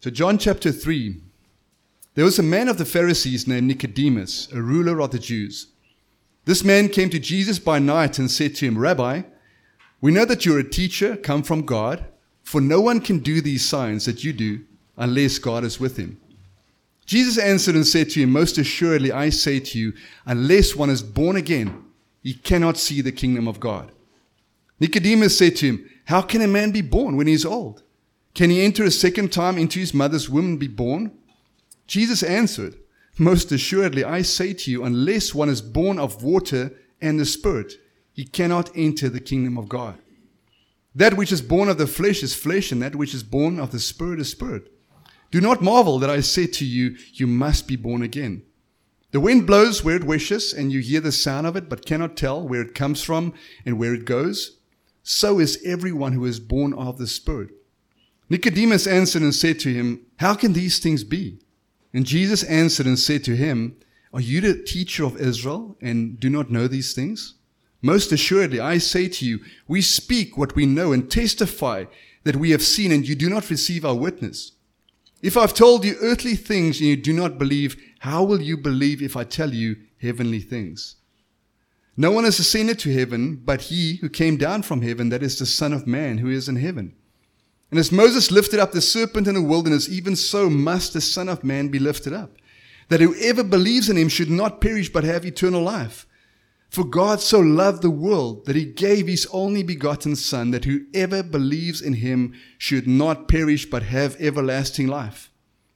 So John chapter 3, there was a man of the Pharisees named Nicodemus, a ruler of the Jews. This man came to Jesus by night and said to him, Rabbi, we know that you're a teacher come from God, for no one can do these signs that you do unless God is with him. Jesus answered and said to him, Most assuredly I say to you, unless one is born again, he cannot see the kingdom of God. Nicodemus said to him, How can a man be born when he is old? Can he enter a second time into his mother's womb and be born? Jesus answered, Most assuredly I say to you, unless one is born of water and the Spirit, he cannot enter the kingdom of God. That which is born of the flesh is flesh, and that which is born of the Spirit is spirit. Do not marvel that I said to you, you must be born again. The wind blows where it wishes, and you hear the sound of it, but cannot tell where it comes from and where it goes. So is everyone who is born of the Spirit. Nicodemus answered and said to him, How can these things be? And Jesus answered and said to him, Are you the teacher of Israel, and do not know these things? Most assuredly, I say to you, we speak what we know and testify that we have seen, and you do not receive our witness. If I've told you earthly things and you do not believe, how will you believe if I tell you heavenly things? No one has ascended to heaven but he who came down from heaven, that is the Son of Man who is in heaven. And as Moses lifted up the serpent in the wilderness, even so must the Son of Man be lifted up, that whoever believes in him should not perish but have eternal life. For God so loved the world that he gave his only begotten Son, that whoever believes in him should not perish but have everlasting life.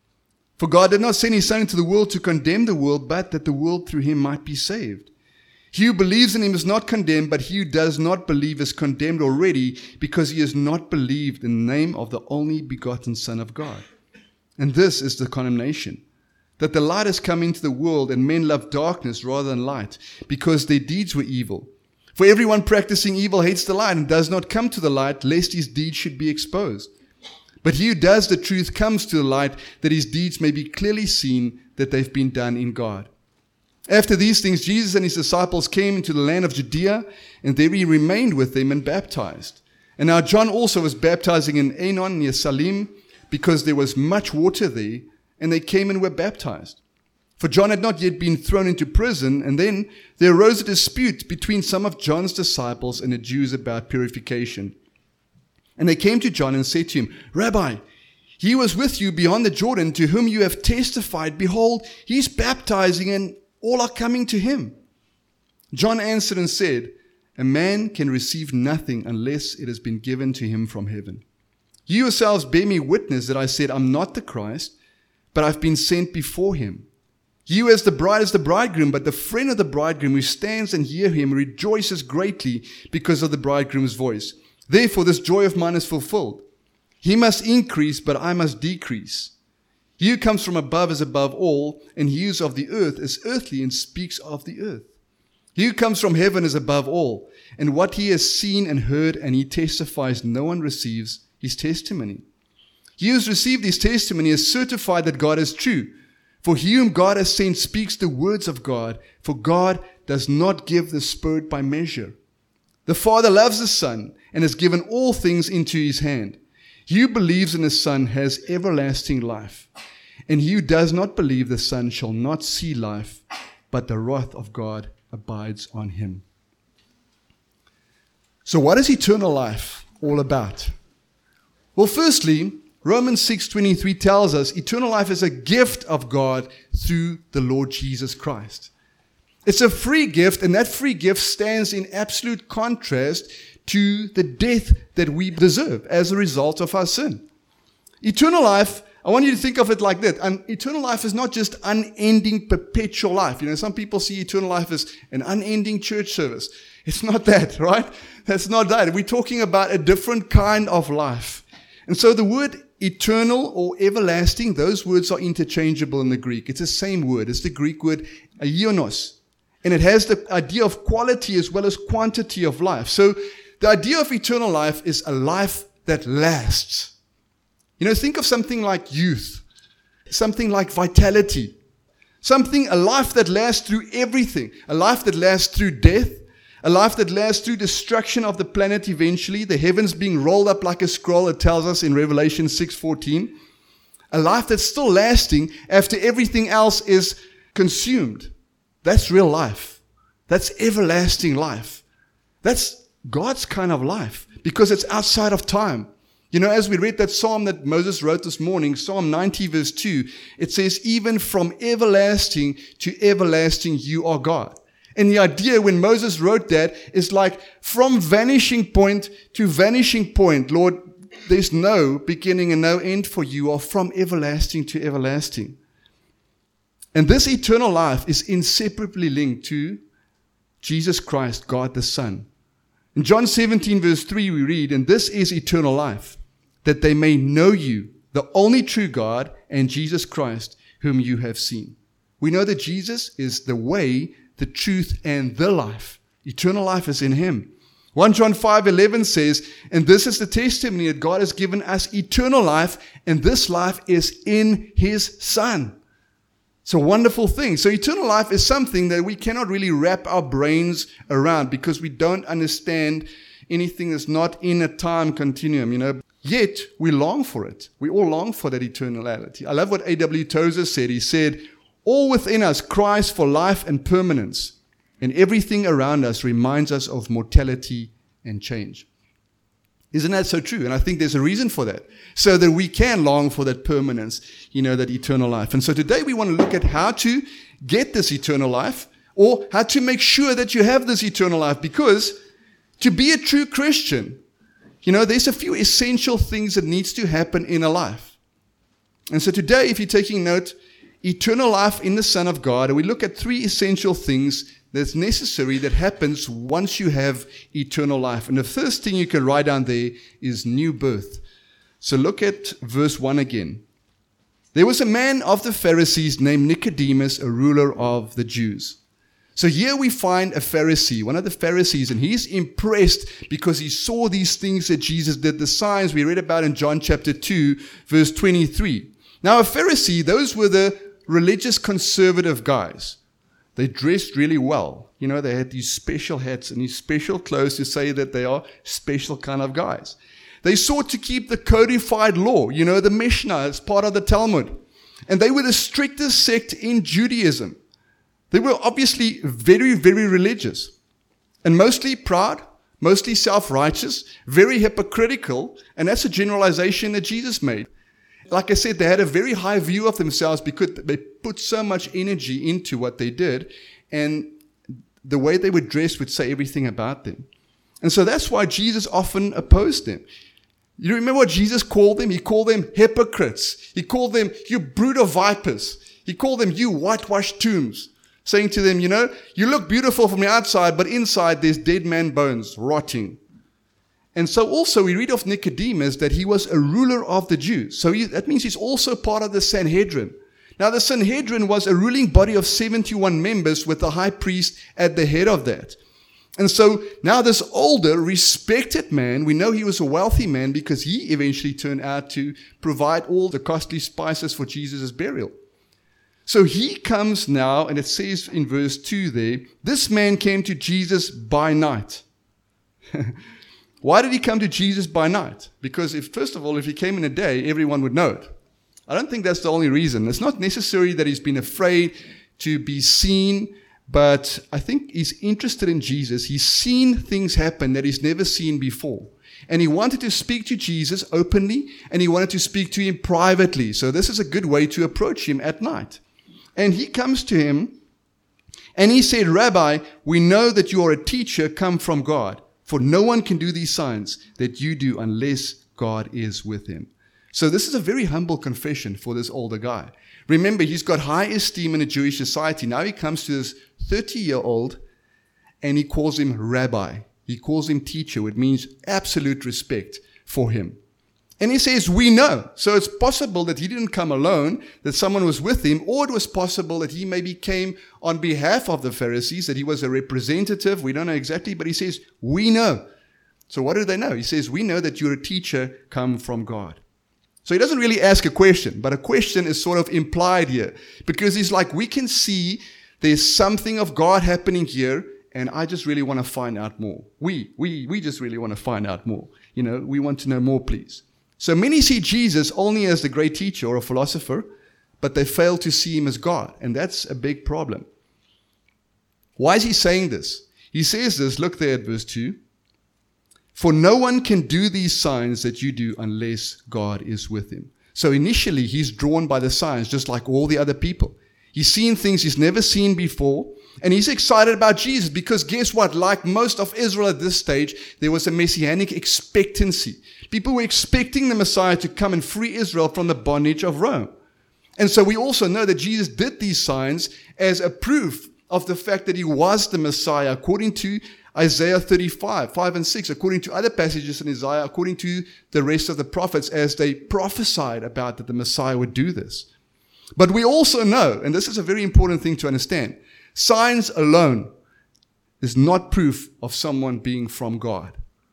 For God did not send his Son into the world to condemn the world, but that the world through him might be saved. He who believes in him is not condemned, but he who does not believe is condemned already, because he has not believed in the name of the only begotten Son of God. And this is the condemnation, that the light has come into the world, and men love darkness rather than light, because their deeds were evil. For everyone practicing evil hates the light and does not come to the light, lest his deeds should be exposed. But he who does the truth comes to the light, that his deeds may be clearly seen that they've been done in God. After these things, Jesus and his disciples came into the land of Judea, and there he remained with them and baptized. And now John also was baptizing in Aenon near Salim, because there was much water there, and they came and were baptized. For John had not yet been thrown into prison, and then there arose a dispute between some of John's disciples and the Jews about purification. And they came to John and said to him, Rabbi, he was with you beyond the Jordan, to whom you have testified. Behold, he is baptizing, and all are coming to him. John answered and said, A man can receive nothing unless it has been given to him from heaven. You yourselves bear me witness that I said, I'm not the Christ, but I've been sent before him. You as the bride is the bridegroom, but the friend of the bridegroom who stands and hears him rejoices greatly because of the bridegroom's voice. Therefore this joy of mine is fulfilled. He must increase, but I must decrease. He who comes from above is above all, and he who is of the earth is earthly and speaks of the earth. He who comes from heaven is above all, and what he has seen and heard, and he testifies, no one receives his testimony. He who has received his testimony is certified that God is true. For he whom God has sent speaks the words of God, for God does not give the Spirit by measure. The Father loves the Son, and has given all things into his hand. He who believes in the Son has everlasting life, and he who does not believe the Son shall not see life, but the wrath of God abides on him. So what is eternal life all about? Well, firstly, Romans 6:23 tells us eternal life is a gift of God through the Lord Jesus Christ. It's a free gift, and that free gift stands in absolute contrast to the death that we deserve as a result of our sin. Eternal life, I want you to think of it like that. And eternal life is not just unending, perpetual life. You know, some people see eternal life as an unending church service. It's not that, right? That's not that. We're talking about a different kind of life. And so the word eternal or everlasting, those words are interchangeable in the Greek. It's the same word. It's the Greek word aionos. And it has the idea of quality as well as quantity of life. So the idea of eternal life is a life that lasts. You know, think of something like youth, something like vitality, a life that lasts through everything, a life that lasts through death, a life that lasts through destruction of the planet eventually, the heavens being rolled up like a scroll, it tells us in Revelation 6:14. A life that's still lasting after everything else is consumed. That's real life. That's everlasting life. That's God's kind of life because it's outside of time. You know, as we read that psalm that Moses wrote this morning, Psalm 90 verse 2, it says, even from everlasting to everlasting you are God. And the idea when Moses wrote that is like from vanishing point to vanishing point, Lord, there's no beginning and no end for you, or from everlasting to everlasting. And this eternal life is inseparably linked to Jesus Christ, God the Son. In John 17 verse 3 we read, and this is eternal life, that they may know you, the only true God, and Jesus Christ, whom you have seen. We know that Jesus is the way, the truth, and the life. Eternal life is in him. 1 John 5:11 says, and this is the testimony that God has given us eternal life, and this life is in his Son. It's a wonderful thing. So eternal life is something that we cannot really wrap our brains around because we don't understand anything that's not in a time continuum, you know. Yet we long for it. We all long for that eternality. I love what A.W. Tozer said. He said, all within us cries for life and permanence, and everything around us reminds us of mortality and change. Isn't that so true? And I think there's a reason for that, so that we can long for that permanence, you know, that eternal life. And so today we want to look at how to get this eternal life, or how to make sure that you have this eternal life, because to be a true Christian, you know, there's a few essential things that needs to happen in a life. And so today, if you're taking note, eternal life in the Son of God, and we look at 3 essential things that's necessary that happens once you have eternal life. And the first thing you can write down there is new birth. So look at verse 1 again. There was a man of the Pharisees named Nicodemus, a ruler of the Jews. So here we find a Pharisee, one of the Pharisees, and he's impressed because he saw these things that Jesus did, the signs we read about in John chapter 2, verse 23. Now a Pharisee, those were the religious conservative guys. They dressed really well. You know, they had these special hats and these special clothes to say that they are special kind of guys. They sought to keep the codified law, you know, the Mishnah as part of the Talmud. And they were the strictest sect in Judaism. They were obviously very, very religious and mostly proud, mostly self-righteous, very hypocritical. And that's a generalization that Jesus made. Like I said, they had a very high view of themselves because they put so much energy into what they did, and the way they were dressed would say everything about them. And so that's why Jesus often opposed them. You remember what Jesus called them? He called them hypocrites. He called them, you brood of vipers. He called them, you whitewashed tombs, saying to them, you know, you look beautiful from the outside, but inside there's dead man bones rotting. And so also we read of Nicodemus that he was a ruler of the Jews. So that means he's also part of the Sanhedrin. Now the Sanhedrin was a ruling body of 71 members with the high priest at the head of that. And so now this older, respected man, we know he was a wealthy man because he eventually turned out to provide all the costly spices for Jesus' burial. So he comes now, and it says in verse 2 there, this man came to Jesus by night. Why did he come to Jesus by night? Because first of all, if he came in a day, everyone would know it. I don't think that's the only reason. It's not necessary that he's been afraid to be seen, but I think he's interested in Jesus. He's seen things happen that he's never seen before. And he wanted to speak to Jesus openly, and he wanted to speak to him privately. So this is a good way to approach him at night. And he comes to him, and he said, Rabbi, we know that you are a teacher come from God. For no one can do these signs that you do unless God is with him. So this is a very humble confession for this older guy. Remember, he's got high esteem in a Jewish society. Now he comes to this 30-year-old and he calls him rabbi. He calls him teacher, which means absolute respect for him. And he says, we know. So it's possible that he didn't come alone, that someone was with him, or it was possible that he maybe came on behalf of the Pharisees, that he was a representative. We don't know exactly, but he says, we know. So what do they know? He says, we know that you're a teacher come from God. So he doesn't really ask a question, but a question is sort of implied here, because he's like, we can see there's something of God happening here, and I just really want to find out more. We just really want to find out more. You know, we want to know more, please. So many see Jesus only as the great teacher or a philosopher, but they fail to see him as God. And that's a big problem. Why is he saying this? He says this, look there at verse 2. For no one can do these signs that you do unless God is with him. So initially, he's drawn by the signs, just like all the other people. He's seen things he's never seen before, and he's excited about Jesus because guess what? Like most of Israel at this stage, there was a messianic expectancy. People were expecting the Messiah to come and free Israel from the bondage of Rome. And so we also know that Jesus did these signs as a proof of the fact that he was the Messiah, according to Isaiah 35, 5 and 6, according to other passages in Isaiah, according to the rest of the prophets, as they prophesied about that the Messiah would do this. But we also know, and this is a very important thing to understand, signs alone is not proof of someone being from God.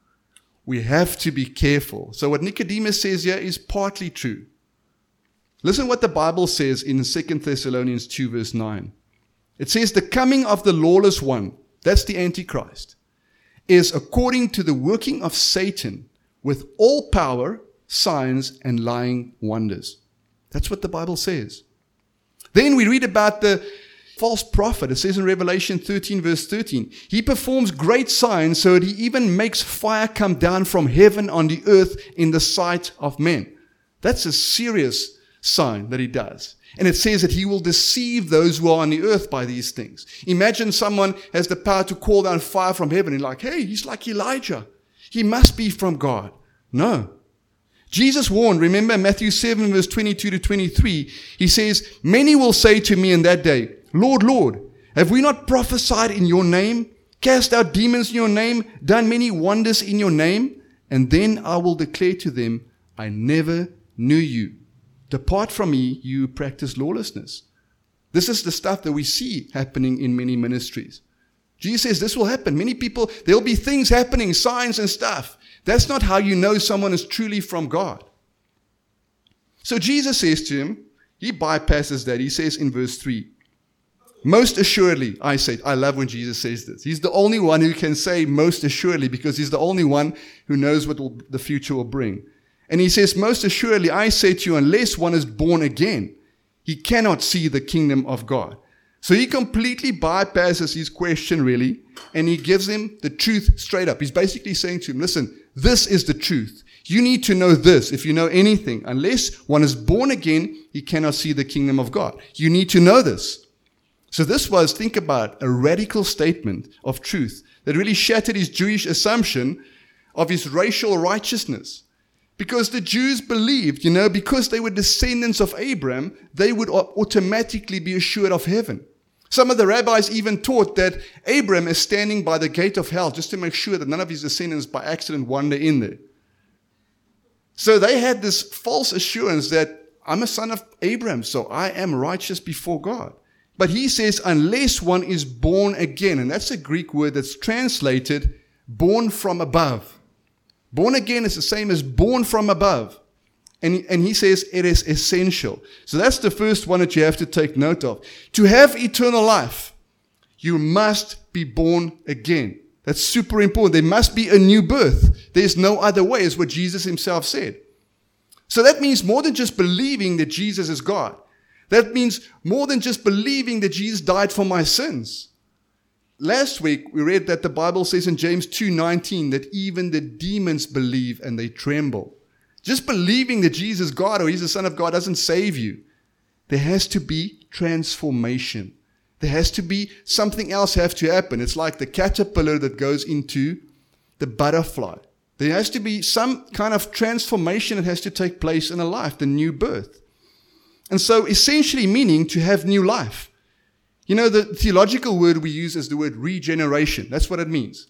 We have to be careful. So what Nicodemus says here is partly true. Listen what the Bible says in 2 Thessalonians 2 verse 9. It says, the coming of the lawless one, that's the Antichrist, is according to the working of Satan with all power, signs, and lying wonders. That's what the Bible says. Then we read about the false prophet. It says in Revelation 13 verse 13, he performs great signs so that he even makes fire come down from heaven on the earth in the sight of men. That's a serious sign that he does. And it says that he will deceive those who are on the earth by these things. Imagine someone has the power to call down fire from heaven and like, hey, he's like Elijah. He must be from God. No. Jesus warned, remember Matthew 7 verse 22 to 23, he says, many will say to me in that day, Lord, Lord, have we not prophesied in your name, cast out demons in your name, done many wonders in your name? And then I will declare to them, I never knew you. Depart from me, you who practice lawlessness. This is the stuff that we see happening in many ministries. Jesus says this will happen. Many people, there'll be things happening, signs and stuff. That's not how you know someone is truly from God. So Jesus says to him, he bypasses that. He says in verse 3, most assuredly, I say, I love when Jesus says this. He's the only one who can say most assuredly because he's the only one who knows what the future will bring. And he says, most assuredly, I say to you, unless one is born again, he cannot see the kingdom of God. So he completely bypasses his question, really, and he gives him the truth straight up. He's basically saying to him, listen, this is the truth. You need to know this if you know anything. Unless one is born again, he cannot see the kingdom of God. You need to know this. So this was, think about, a radical statement of truth that really shattered his Jewish assumption of his racial righteousness. Because the Jews believed, because they were descendants of Abraham, they would automatically be assured of heaven. Some of the rabbis even taught that Abraham is standing by the gate of hell just to make sure that none of his descendants by accident wander in there. So they had this false assurance that I'm a son of Abraham, so I am righteous before God. But he says, unless one is born again, and that's a Greek word that's translated born from above. Born again is the same as born from above. And he says it is essential. So that's the first one that you have to take note of. To have eternal life, you must be born again. That's super important. There must be a new birth. There's no other way, is what Jesus himself said. So that means more than just believing that Jesus is God. That means more than just believing that Jesus died for my sins. Last week, we read that the Bible says in James 2:19 that even the demons believe and they tremble. Just believing that Jesus is God or he's the Son of God doesn't save you. There has to be transformation. There has to be something else have to happen. It's like the caterpillar that goes into the butterfly. There has to be some kind of transformation that has to take place in a life, the new birth. And so essentially meaning to have new life. The theological word we use is the word regeneration. That's what it means.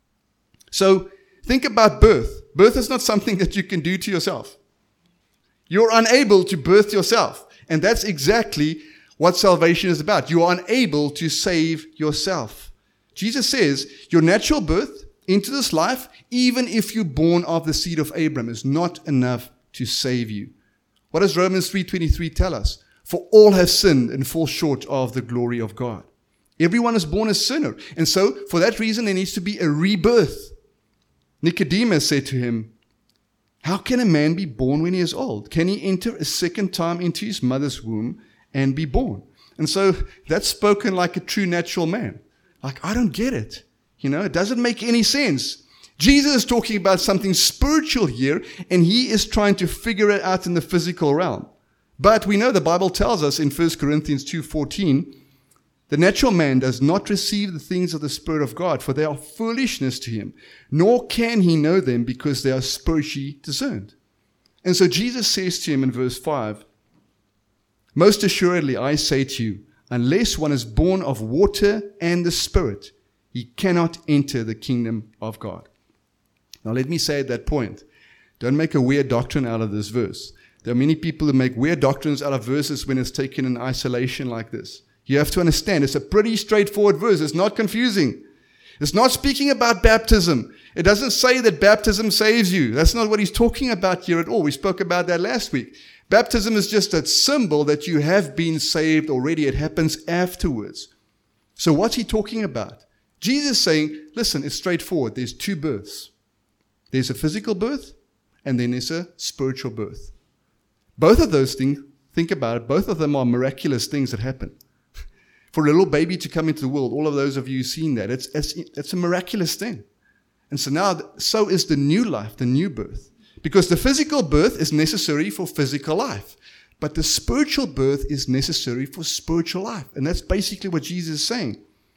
So think about birth. Birth is not something that you can do to yourself. You're unable to birth yourself. And that's exactly what salvation is about. You are unable to save yourself. Jesus says your natural birth into this life, even if you're born of the seed of Abraham, is not enough to save you. What does Romans 3:23 tell us? For all have sinned and fall short of the glory of God. Everyone is born a sinner. And so, for that reason, there needs to be a rebirth. Nicodemus said to him, How can a man be born when he is old? Can he enter a second time into his mother's womb and be born? And so that's spoken like a true natural man. Like, I don't get it. It doesn't make any sense. Jesus is talking about something spiritual here, and he is trying to figure it out in the physical realm. But we know the Bible tells us in 1 Corinthians 2:14, the natural man does not receive the things of the Spirit of God, for they are foolishness to him, nor can he know them because they are spiritually discerned. And so Jesus says to him in verse 5, most assuredly I say to you, unless one is born of water and the Spirit, he cannot enter the kingdom of God. Now let me say at that point, don't make a weird doctrine out of this verse. There are many people who make weird doctrines out of verses when it's taken in isolation like this. You have to understand, it's a pretty straightforward verse. It's not confusing. It's not speaking about baptism. It doesn't say that baptism saves you. That's not what he's talking about here at all. We spoke about that last week. Baptism is just a symbol that you have been saved already. It happens afterwards. So what's he talking about? Jesus is saying, listen, it's straightforward. There's two births. There's a physical birth, and then there's a spiritual birth. Both of those things, think about it, both of them are miraculous things that happen. For a little baby to come into the world, all of those of you who've seen that, it's a miraculous thing. And so now, so is the new life, the new birth. Because the physical birth is necessary for physical life. But the spiritual birth is necessary for spiritual life. And that's basically what Jesus is saying.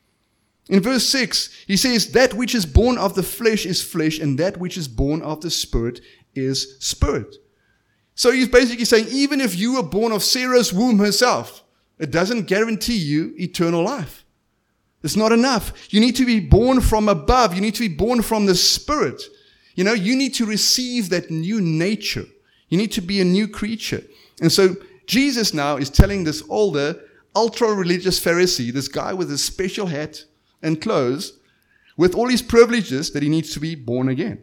In verse 6, he says, that which is born of the flesh is flesh, and that which is born of the Spirit is spirit. So he's basically saying, even if you were born of Sarah's womb herself, it doesn't guarantee you eternal life. It's not enough. You need to be born from above. You need to be born from the Spirit. You need to receive that new nature. You need to be a new creature. And so Jesus now is telling this older, ultra-religious Pharisee, this guy with his special hat and clothes, with all his privileges, that he needs to be born again.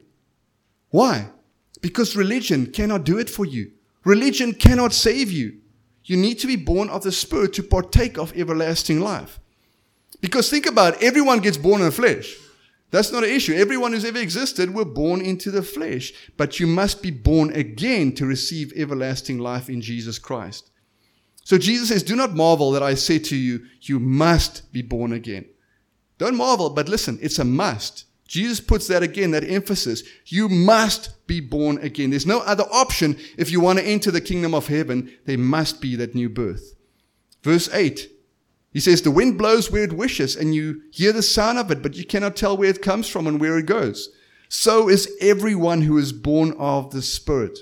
Why? Because religion cannot do it for you. Religion cannot save you. You need to be born of the Spirit to partake of everlasting life. Because think about it, everyone gets born in the flesh. That's not an issue. Everyone who's ever existed were born into the flesh. But you must be born again to receive everlasting life in Jesus Christ. So Jesus says, do not marvel that I say to you, you must be born again. Don't marvel, but listen, it's a must. Jesus puts that again, that emphasis. You must be born again. There's no other option if you want to enter the kingdom of heaven. There must be that new birth. Verse 8, he says, the wind blows where it wishes, and you hear the sound of it, but you cannot tell where it comes from and where it goes. So is everyone who is born of the Spirit.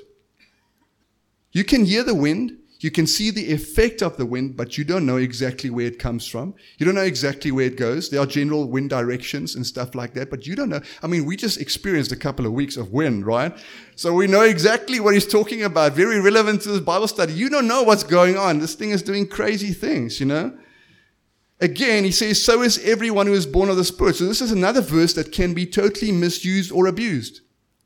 You can hear the wind. You can see the effect of the wind, but you don't know exactly where it comes from. You don't know exactly where it goes. There are general wind directions and stuff like that, but you don't know. I mean, we just experienced a couple of weeks of wind, right? So we know exactly what he's talking about. Very relevant to this Bible study. You don't know what's going on. This thing is doing crazy things, Again, he says, so is everyone who is born of the Spirit. So this is another verse that can be totally misused or abused.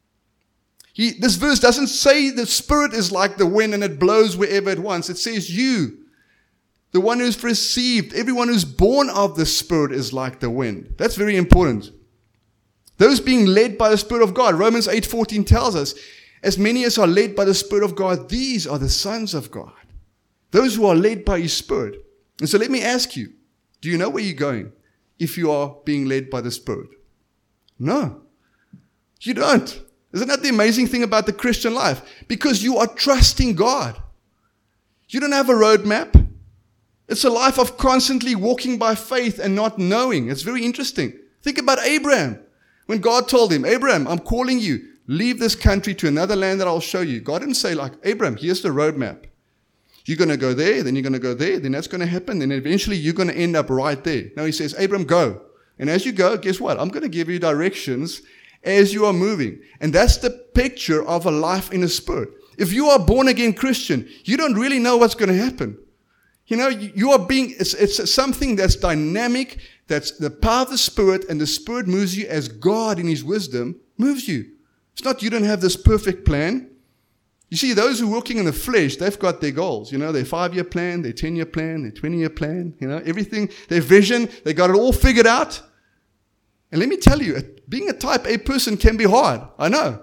This verse doesn't say the Spirit is like the wind and it blows wherever it wants. It says you, the one who's received, everyone who's born of the Spirit is like the wind. That's very important. Those being led by the Spirit of God. Romans 8:14 tells us, as many as are led by the Spirit of God, these are the sons of God. Those who are led by His Spirit. And so let me ask you, do you know where you're going if you are being led by the Spirit? No, you don't. Isn't that the amazing thing about the Christian life? Because you are trusting God. You don't have a roadmap. It's a life of constantly walking by faith and not knowing. It's very interesting. Think about Abraham. When God told him, Abraham, I'm calling you. Leave this country to another land that I'll show you. God didn't say like, Abraham, here's the roadmap. You're going to go there, then you're going to go there, then that's going to happen, then eventually you're going to end up right there. No, he says, Abraham, go. And as you go, guess what? I'm going to give you directions as you are moving. And that's the picture of a life in the Spirit. If you are born again Christian, you don't really know what's going to happen. You are being, it's something that's dynamic, that's the power of the Spirit, and the Spirit moves you as God in His wisdom moves you. It's not you don't have this perfect plan. You see, those who are working in the flesh, they've got their goals. Their 5-year plan, their 10-year plan, their 20-year plan, everything, their vision, they got it all figured out. And let me tell you, being a type A person can be hard. I know.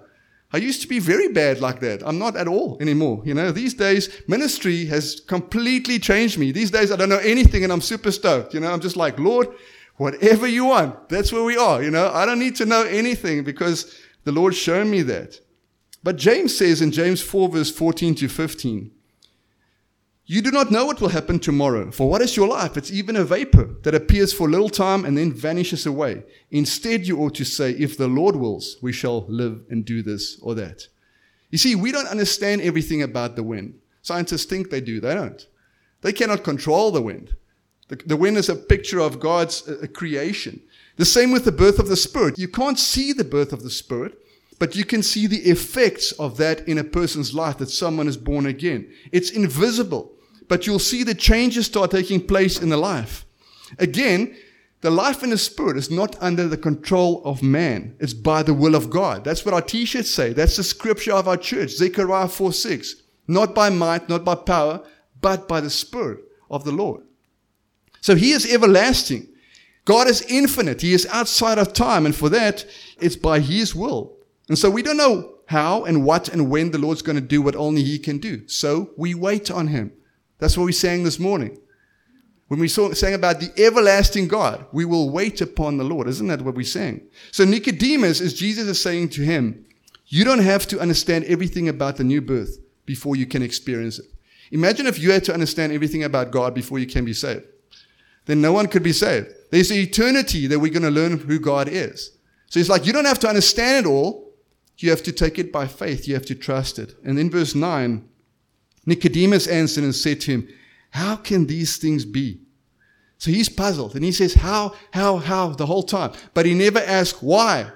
I used to be very bad like that. I'm not at all anymore. These days, ministry has completely changed me. These days, I don't know anything and I'm super stoked. I'm just like, Lord, whatever you want, that's where we are. I don't need to know anything because the Lord's shown me that. But James says in James 4 verse 14 to 15, you do not know what will happen tomorrow. For what is your life? It's even a vapor that appears for a little time and then vanishes away. Instead, you ought to say, if the Lord wills, we shall live and do this or that. You see, we don't understand everything about the wind. Scientists think they do. They don't. They cannot control the wind. The wind is a picture of God's creation. The same with the birth of the Spirit. You can't see the birth of the Spirit, but you can see the effects of that in a person's life, that someone is born again. It's invisible, but you'll see the changes start taking place in the life. Again, the life in the Spirit is not under the control of man. It's by the will of God. That's what our t-shirts say. That's the scripture of our church, Zechariah 4:6. Not by might, not by power, but by the Spirit of the Lord. So He is everlasting. God is infinite. He is outside of time. And for that, it's by His will. And so we don't know how and what and when the Lord's going to do what only He can do. So we wait on Him. That's what we sang this morning. When we sang about the everlasting God, we will wait upon the Lord. Isn't that what we sang? So Nicodemus, as Jesus is saying to him, you don't have to understand everything about the new birth before you can experience it. Imagine if you had to understand everything about God before you can be saved. Then no one could be saved. There's an eternity that we're going to learn who God is. So it's like you don't have to understand it all. You have to take it by faith. You have to trust it. And in verse 9, Nicodemus answered and said to him, how can these things be? So he's puzzled. And he says, how, the whole time. But he never asks why.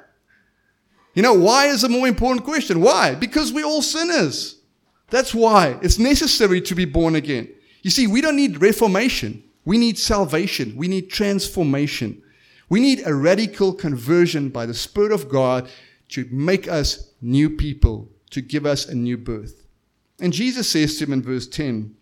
Why is a more important question. Why? Because we're all sinners. That's why. It's necessary to be born again. You see, we don't need reformation. We need salvation. We need transformation. We need a radical conversion by the Spirit of God to make us new people, to give us a new birth. And Jesus says to him in verse 10,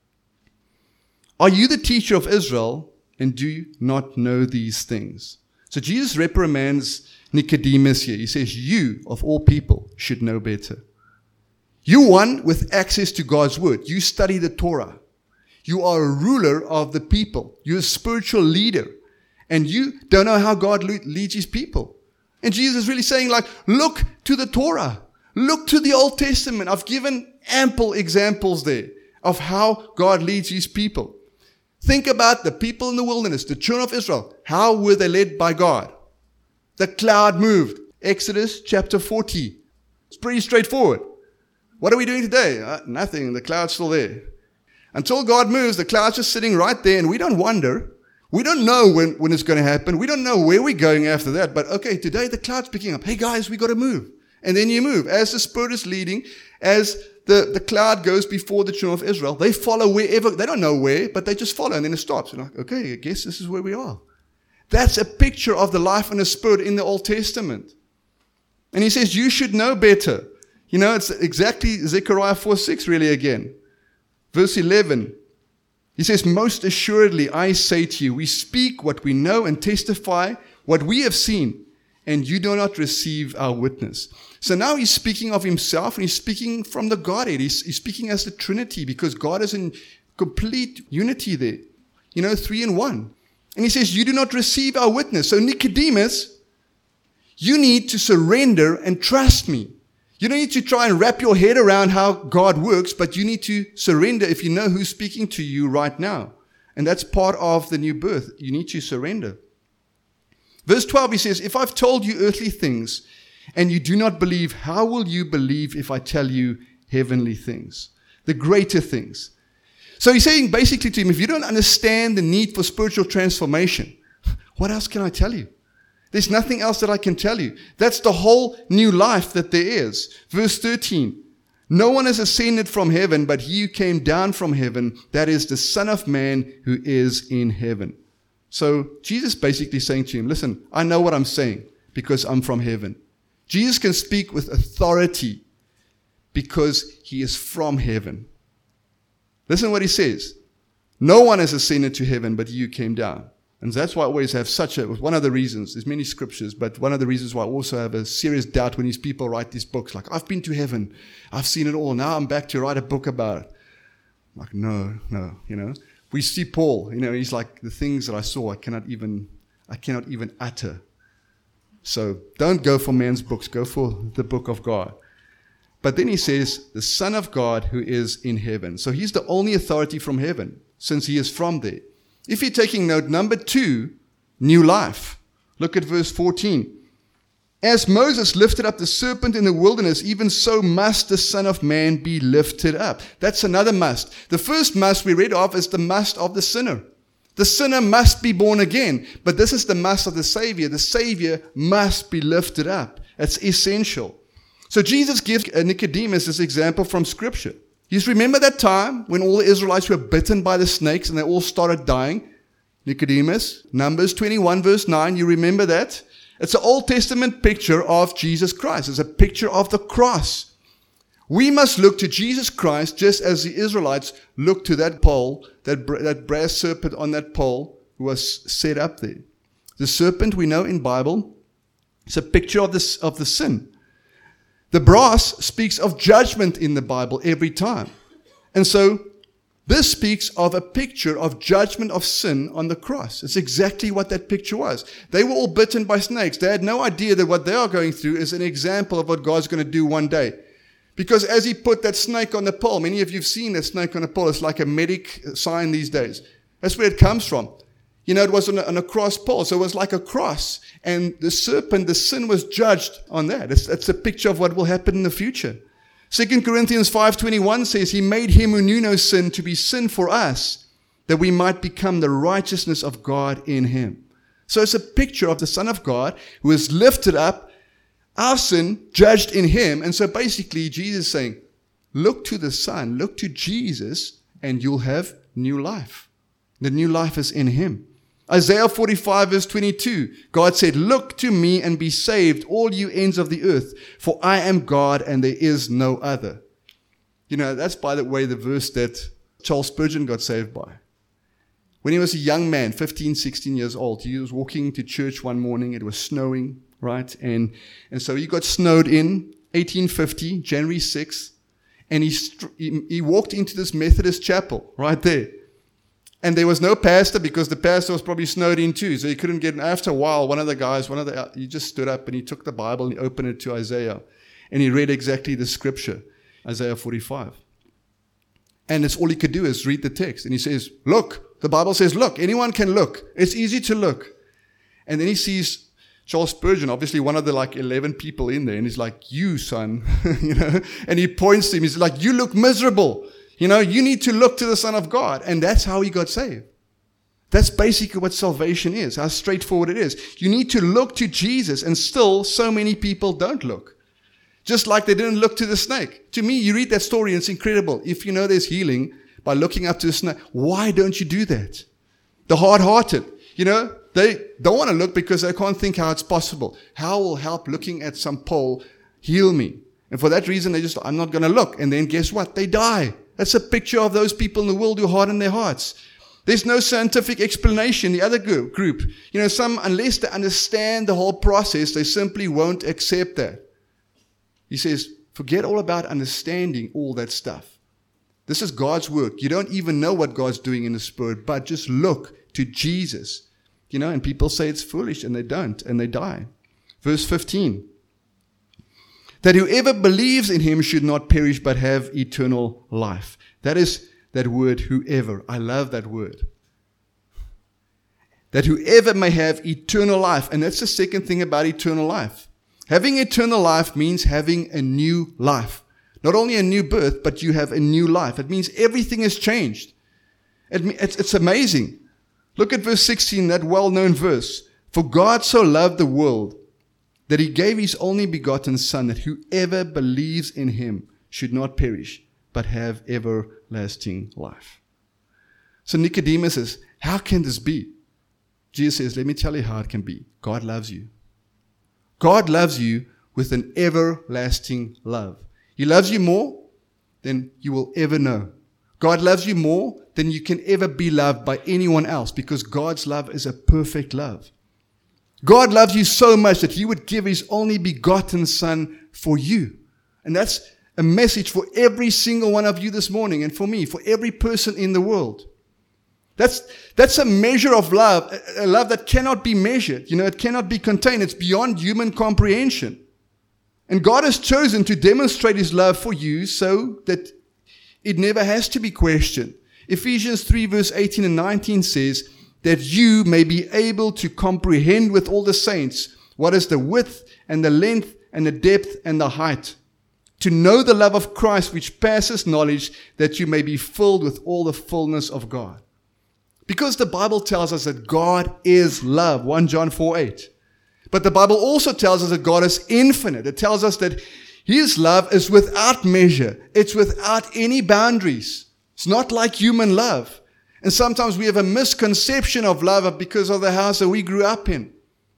are you the teacher of Israel and do you not know these things? So Jesus reprimands Nicodemus here. He says, you of all people should know better. You're one with access to God's word. You study the Torah. You are a ruler of the people. You're a spiritual leader. And you don't know how God leads His people. And Jesus is really saying, look to the Torah. Look to the Old Testament. I've given ample examples there of how God leads His people. Think about the people in the wilderness, the children of Israel. How were they led by God? The cloud moved. Exodus chapter 40. It's pretty straightforward. What are we doing today? Nothing. The cloud's still there. Until God moves, the cloud's just sitting right there, and we don't wonder. We don't know when it's going to happen. We don't know where we're going after that. But okay, today the cloud's picking up. Hey guys, we got to move. And then you move. As the Spirit is leading, as the cloud goes before the children of Israel, they follow wherever. They don't know where, but they just follow, and then it stops. You're like, okay, I guess this is where we are. That's a picture of the life and the Spirit in the Old Testament. And He says, you should know better. It's exactly Zechariah 4:6 really again. Verse 11, he says, most assuredly I say to you, we speak what we know and testify what we have seen, and you do not receive our witness. So now he's speaking of himself, and he's speaking from the Godhead. He's speaking as the Trinity, because God is in complete unity there. 3 in 1. And he says, you do not receive our witness. So Nicodemus, you need to surrender and trust me. You don't need to try and wrap your head around how God works, but you need to surrender if you know who's speaking to you right now. And that's part of the new birth. You need to surrender. Verse 12, he says, if I've told you earthly things and you do not believe, how will you believe if I tell you heavenly things, the greater things? So he's saying basically to him, if you don't understand the need for spiritual transformation, what else can I tell you? There's nothing else that I can tell you. That's the whole new life that there is. Verse 13, no one has ascended from heaven, but He who came down from heaven, that is the Son of Man who is in heaven. So Jesus basically saying to him, listen, I know what I'm saying because I'm from heaven. Jesus can speak with authority because He is from heaven. Listen what He says. No one has ascended to heaven, but He who came down. And that's why I always have one of the reasons, there's many scriptures, but one of the reasons why I also have a serious doubt when these people write these books, like, I've been to heaven, I've seen it all, now I'm back to write a book about it. I'm like, no. We see Paul, he's like, the things that I saw, I cannot even utter. So don't go for men's books, go for the book of God. But then he says, the Son of God who is in heaven. So he's the only authority from heaven, since he is from there. If you're taking note, number 2, new life. Look at verse 14. As Moses lifted up the serpent in the wilderness, even so must the Son of Man be lifted up. That's another must. The first must we read of is the must of the sinner. The sinner must be born again. But this is the must of the Savior. The Savior must be lifted up. It's essential. So Jesus gives Nicodemus this example from Scripture. You remember that time when all the Israelites were bitten by the snakes and they all started dying? Nicodemus, Numbers 21 verse 9, you remember that? It's an Old Testament picture of Jesus Christ. It's a picture of the cross. We must look to Jesus Christ just as the Israelites looked to that pole, that brass serpent on that pole who was set up there. The serpent we know in Bible is a picture of the sin. The brass speaks of judgment in the Bible every time. And so this speaks of a picture of judgment of sin on the cross. It's exactly what that picture was. They were all bitten by snakes. They had no idea that what they are going through is an example of what God's going to do one day. Because as he put that snake on the pole, many of you have seen that snake on the pole. It's like a medic sign these days. That's where it comes from. It was on a cross pole, so it was like a cross. And the serpent, the sin was judged on that. It's a picture of what will happen in the future. 2 Corinthians 5:21 says, He made him who knew no sin to be sin for us, that we might become the righteousness of God in him. So it's a picture of the Son of God who is lifted up, our sin judged in him. And so basically Jesus is saying, look to the Son, look to Jesus, and you'll have new life. The new life is in him. Isaiah 45 verse 22, God said, Look to me and be saved, all you ends of the earth, for I am God and there is no other. That's, by the way, the verse that Charles Spurgeon got saved by. When he was a young man, 15, 16 years old, he was walking to church one morning. It was snowing, right? And so he got snowed in, 1850, January 6th, and he walked into this Methodist chapel right there. And there was no pastor because the pastor was probably snowed in too. So he couldn't get in. After a while, he just stood up and he took the Bible and he opened it to Isaiah. And he read exactly the scripture, Isaiah 45. And it's all he could do is read the text. And he says, look, the Bible says, look, anyone can look. It's easy to look. And then he sees Charles Spurgeon, obviously one of the 11 people in there. And he's like, you son, and he points to him. He's like, you look miserable. You need to look to the Son of God. And that's how he got saved. That's basically what salvation is, how straightforward it is. You need to look to Jesus, and still so many people don't look. Just like they didn't look to the snake. To me, you read that story and it's incredible. If you know there's healing by looking up to the snake, why don't you do that? The hard-hearted, they don't want to look because they can't think how it's possible. How will help looking at some pole heal me? And for that reason, I'm not going to look. And then guess what? They die. That's a picture of those people in the world who harden their hearts. There's no scientific explanation. The other group, some, unless they understand the whole process, they simply won't accept that. He says, forget all about understanding all that stuff. This is God's work. You don't even know what God's doing in the Spirit, but just look to Jesus. And people say it's foolish, and they don't, and they die. Verse 15. That whoever believes in him should not perish but have eternal life. That is that word, whoever. I love that word. That whoever may have eternal life. And that's the second thing about eternal life. Having eternal life means having a new life. Not only a new birth, but you have a new life. It means everything has changed. It's amazing. Look at verse 16, that well-known verse. For God so loved the world that he gave his only begotten Son, that whoever believes in him should not perish, but have everlasting life. So Nicodemus says, how can this be? Jesus says, let me tell you how it can be. God loves you. God loves you with an everlasting love. He loves you more than you will ever know. God loves you more than you can ever be loved by anyone else, because God's love is a perfect love. God loves you so much that He would give His only begotten Son for you. And that's a message for every single one of you this morning, and for me, for every person in the world. That's a measure of love, a love that cannot be measured. It cannot be contained. It's beyond human comprehension. And God has chosen to demonstrate His love for you so that it never has to be questioned. Ephesians 3 verse 18 and 19 says that you may be able to comprehend with all the saints what is the width and the length and the depth and the height, to know the love of Christ which passes knowledge, that you may be filled with all the fullness of God. Because the Bible tells us that God is love, 1 John 4:8. But the Bible also tells us that God is infinite. It tells us that His love is without measure. It's without any boundaries. It's not like human love. And sometimes we have a misconception of love because of the house that we grew up in.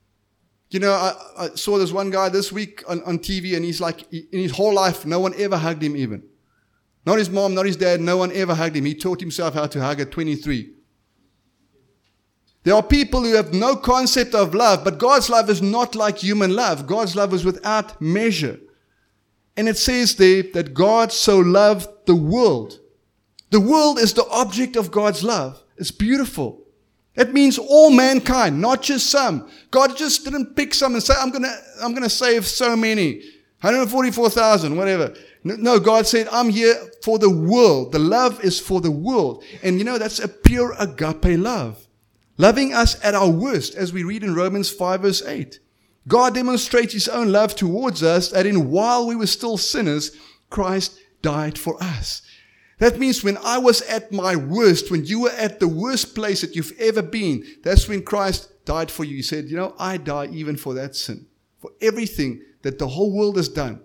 I saw this one guy this week on TV, and he's like, in his whole life, no one ever hugged him even. Not his mom, not his dad, no one ever hugged him. He taught himself how to hug at 23. There are people who have no concept of love, but God's love is not like human love. God's love is without measure. And it says there that God so loved the world. The world is the object of God's love. It's beautiful. It means all mankind, not just some. God just didn't pick some and say, I'm gonna save so many, 144,000, whatever. No, God said, I'm here for the world. The love is for the world. And that's a pure agape love. Loving us at our worst, as we read in Romans 5 verse 8. God demonstrates His own love towards us, that while we were still sinners, Christ died for us. That means when I was at my worst, when you were at the worst place that you've ever been, that's when Christ died for you. He said, I die even for that sin, for everything that the whole world has done.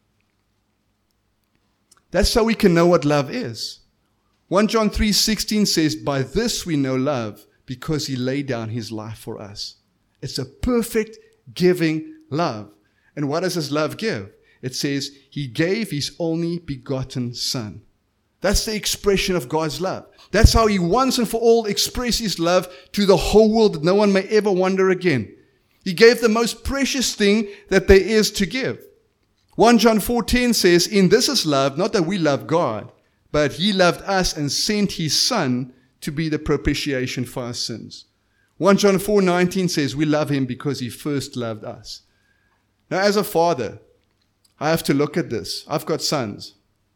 That's how we can know what love is. 1 John 3:16 says, by this we know love, because He laid down His life for us. It's a perfect giving love. And what does His love give? It says He gave His only begotten Son. That's the expression of God's love. That's how He once and for all expressed His love to the whole world, that no one may ever wonder again. He gave the most precious thing that there is to give. 1 John 4:10 says, in this is love, not that we love God, but He loved us and sent His Son to be the propitiation for our sins. 1 John 4:19 says we love Him because He first loved us. Now, as a father, I have to look at this. I've got sons.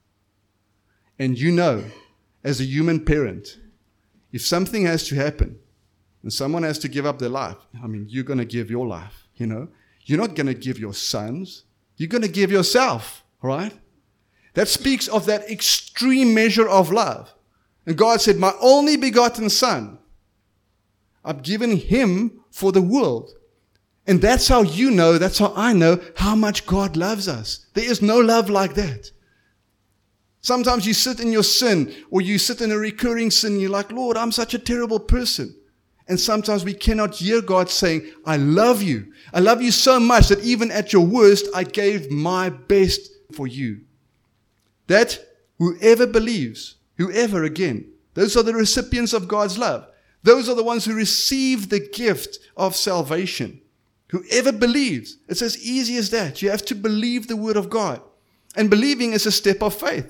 And as a human parent, if something has to happen and someone has to give up their life, you're going to give your life, You're not going to give your sons. You're going to give yourself, right? That speaks of that extreme measure of love. And God said, my only begotten Son, I've given Him for the world. And that's how that's how I know how much God loves us. There is no love like that. Sometimes you sit in your sin, or you sit in a recurring sin, and you're like, Lord, I'm such a terrible person. And sometimes we cannot hear God saying, I love you. I love you so much that even at your worst, I gave my best for you. That whoever believes, those are the recipients of God's love. Those are the ones who receive the gift of salvation. Whoever believes, it's as easy as that. You have to believe the word of God. And believing is a step of faith.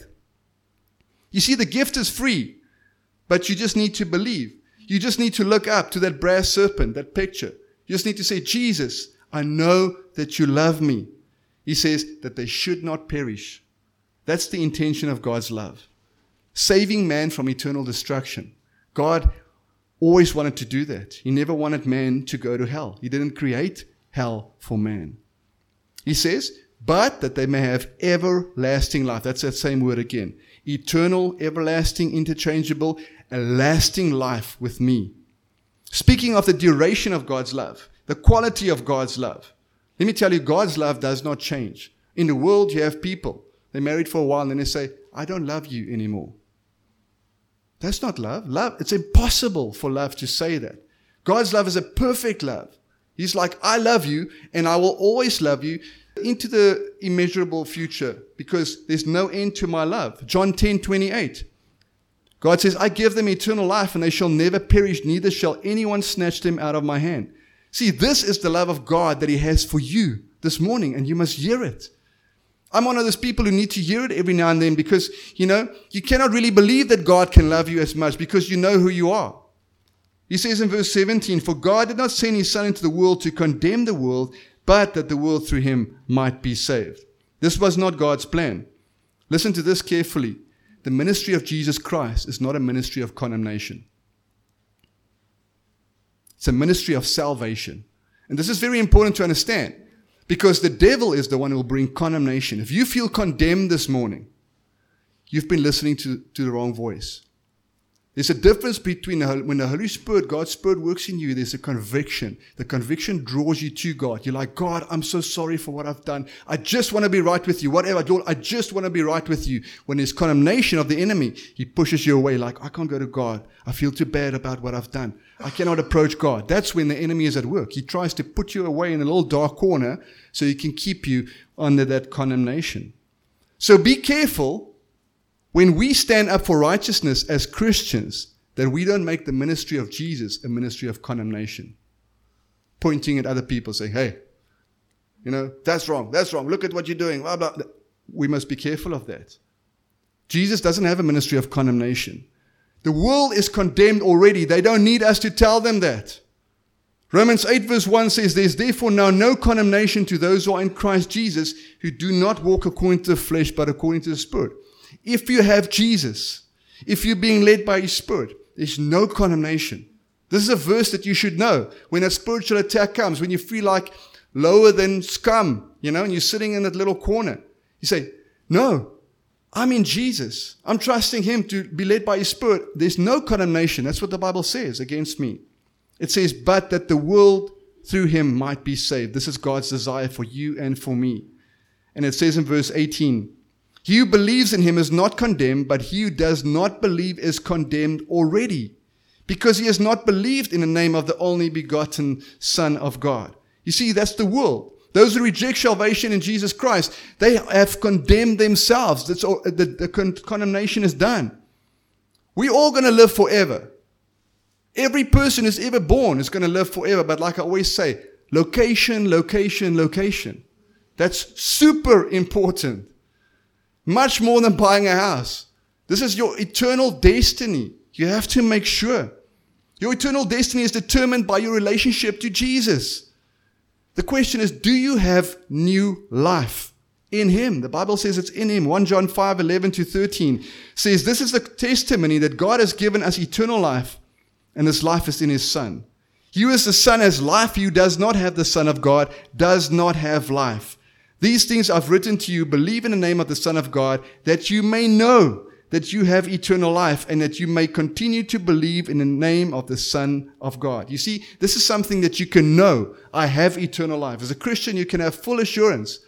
You see, the gift is free, but you just need to believe. You just need to look up to that brass serpent, that picture. You just need to say, Jesus, I know that you love me. He says that they should not perish. That's the intention of God's love. Saving man from eternal destruction. God always wanted to do that. He never wanted man to go to hell. He didn't create hell for man. He says, but that they may have everlasting life. That's that same word again. Eternal, everlasting, interchangeable, a lasting life with me. Speaking of the duration of God's love, the quality of God's love. Let me tell you, God's love does not change. In the world, you have people. They're married for a while and then they say, I don't love you anymore. That's not love. It's impossible for love to say that. God's love is a perfect love. He's like, I love you and I will always love you into the immeasurable future because there's no end to my love. John 10:28. God says, I give them eternal life and they shall never perish, neither shall anyone snatch them out of my hand. See, this is the love of God that he has for you this morning, and you must hear it. I'm one of those people who need to hear it every now and then because, you cannot really believe that God can love you as much because you know who you are. He says in verse 17, for God did not send his Son into the world to condemn the world, but that the world through him might be saved. This was not God's plan. Listen to this carefully. The ministry of Jesus Christ is not a ministry of condemnation. It's a ministry of salvation. And this is very important to understand because the devil is the one who will bring condemnation. If you feel condemned this morning, you've been listening to the wrong voice. There's a difference between when the Holy Spirit, God's Spirit works in you, there's a conviction. The conviction draws you to God. You're like, God, I'm so sorry for what I've done. I just want to be right with you. Whatever, Lord, I just want to be right with you. When there's condemnation of the enemy, he pushes you away like, I can't go to God. I feel too bad about what I've done. I cannot approach God. That's when the enemy is at work. He tries to put you away in a little dark corner so he can keep you under that condemnation. So be careful when we stand up for righteousness as Christians, that we don't make the ministry of Jesus a ministry of condemnation. Pointing at other people, saying, hey, that's wrong, look at what you're doing, blah, blah. We must be careful of that. Jesus doesn't have a ministry of condemnation. The world is condemned already. They don't need us to tell them that. Romans 8 verse 1 says, there's therefore now no condemnation to those who are in Christ Jesus, who do not walk according to the flesh, but according to the Spirit. If you have Jesus, if you're being led by his Spirit, there's no condemnation. This is a verse that you should know. When a spiritual attack comes, when you feel like lower than scum, and you're sitting in that little corner, you say, no, I'm in Jesus. I'm trusting him to be led by his Spirit. There's no condemnation. That's what the Bible says against me. It says, but that the world through him might be saved. This is God's desire for you and for me. And it says in verse 18, he who believes in him is not condemned, but he who does not believe is condemned already, because he has not believed in the name of the only begotten Son of God. You see, that's the world. Those who reject salvation in Jesus Christ, they have condemned themselves. That's all, the condemnation is done. We're all going to live forever. Every person who's ever born is going to live forever. But like I always say, location, location, location. That's super important. Much more than buying a house. This is your eternal destiny. You have to make sure. Your eternal destiny is determined by your relationship to Jesus. The question is, do you have new life in him? The Bible says it's in him. 1 John 5:11-13 says, this is the testimony that God has given us eternal life, and this life is in his Son. He who is the Son has life. He who does not have the Son of God does not have life. These things I've written to you, believe in the name of the Son of God, that you may know that you have eternal life, and that you may continue to believe in the name of the Son of God. You see, this is something that you can know. I have eternal life. As a Christian, you can have full assurance.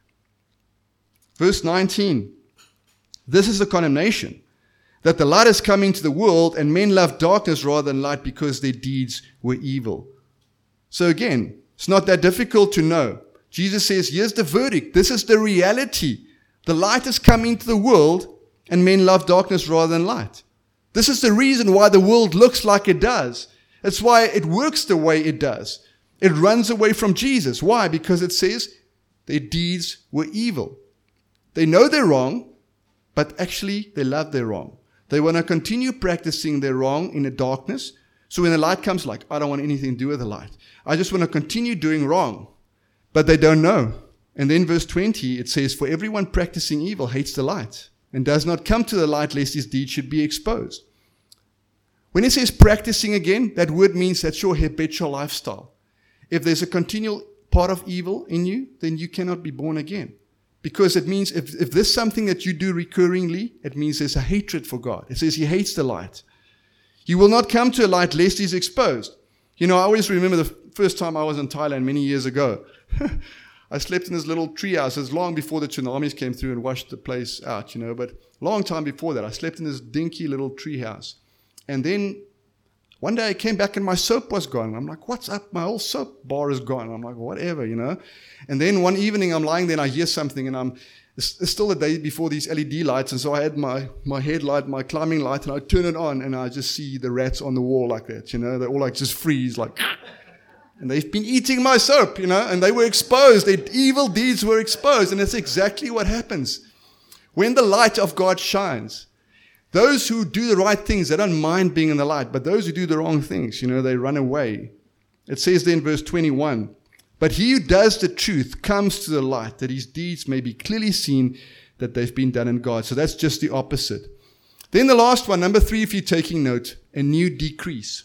Verse 19, this is the condemnation, that the light is coming to the world, and men love darkness rather than light because their deeds were evil. So again, it's not that difficult to know. Jesus says, here's the verdict. This is the reality. The light is coming to the world, and men love darkness rather than light. This is the reason why the world looks like it does. That's why it works the way it does. It runs away from Jesus. Why? Because it says their deeds were evil. They know they're wrong, but actually they love their wrong. They want to continue practicing their wrong in the darkness. So when the light comes, like, I don't want anything to do with the light. I just want to continue doing wrong. But they don't know. And then verse 20, it says, for everyone practicing evil hates the light and does not come to the light lest his deeds should be exposed. When it says practicing again, that word means that's your habitual lifestyle. If there's a continual part of evil in you, then you cannot be born again. Because it means if there's something that you do recurringly, it means there's a hatred for God. It says he hates the light. You will not come to a light lest he's exposed. I always remember the first time I was in Thailand many years ago. I slept in this little tree house. It was long before the tsunamis came through and washed the place out, but long time before that, I slept in this dinky little tree house. And then One day I came back and my soap was gone. I'm like, what's up? My whole soap bar is gone. I'm like, whatever, And then one evening I'm lying there and I hear something, and it's still the day before these LED lights, and so I had my headlight, my climbing light, and I turn it on and I just see the rats on the wall like that, They all like just freeze like, and they've been eating my soap, and they were exposed. Their evil deeds were exposed, and that's exactly what happens. When the light of God shines, those who do the right things, they don't mind being in the light. But those who do the wrong things, they run away. It says there in verse 21, but he who does the truth comes to the light, that his deeds may be clearly seen that they've been done in God. So that's just the opposite. Then the last one, number 3, if you're taking note, a new decrease.